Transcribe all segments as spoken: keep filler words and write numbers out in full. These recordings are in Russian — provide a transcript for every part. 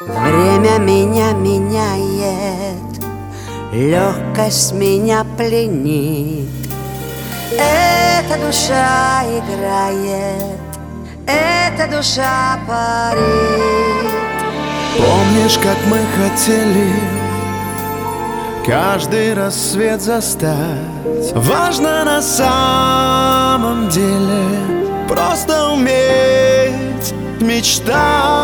Время меня меняет, легкость меня пленит. Эта душа играет, эта душа парит. Помнишь, как мы хотели каждый рассвет застать? Важно на самом деле просто уметь мечтать.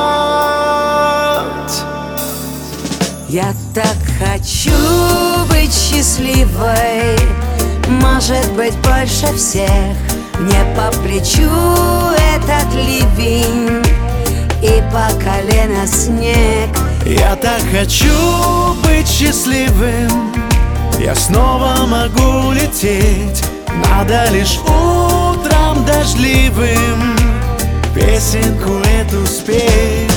Я так хочу быть счастливой, может быть, больше всех. Мне по плечу этот ливень и по колено снег. Я так хочу быть счастливым, я снова могу лететь. Надо лишь утром дождливым песенку эту спеть.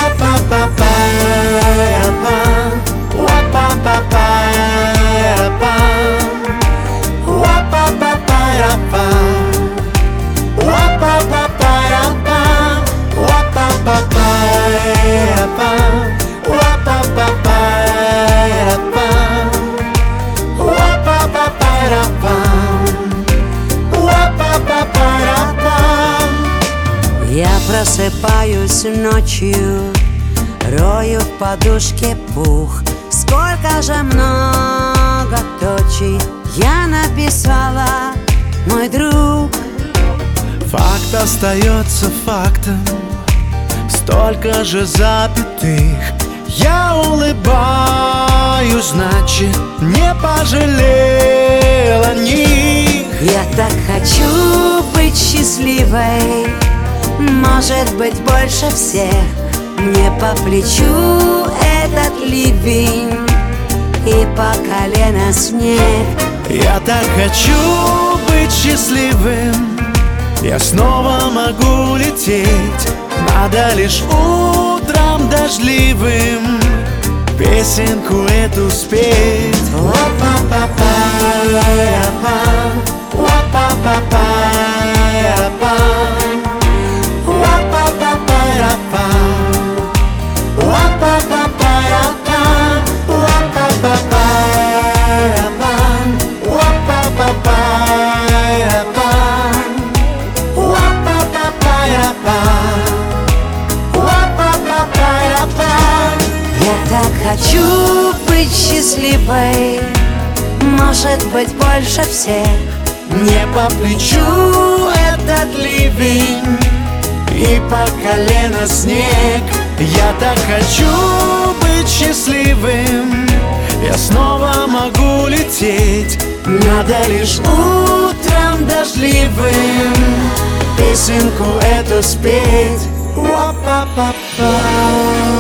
Я просыпаюсь ночью, рою в подушке пух. Сколько же много точек я написала, мой друг. Факт остается фактом, столько же запятых. Я улыбаюсь, значит, не пожалел о них. Я так хочу быть счастливой, может быть, больше всех. Мне по плечу этот ливень и по колено снег. Я так хочу быть счастливым, я снова могу лететь. Надо лишь утром дождливым песенку эту спеть. Я так хочу быть счастливой, может быть, больше всех. Мне по плечу этот ливень и по колено снег. Я так хочу быть счастливым, я снова могу лететь. Надо лишь утром дождливым песенку эту спеть. Уа-па-па-па.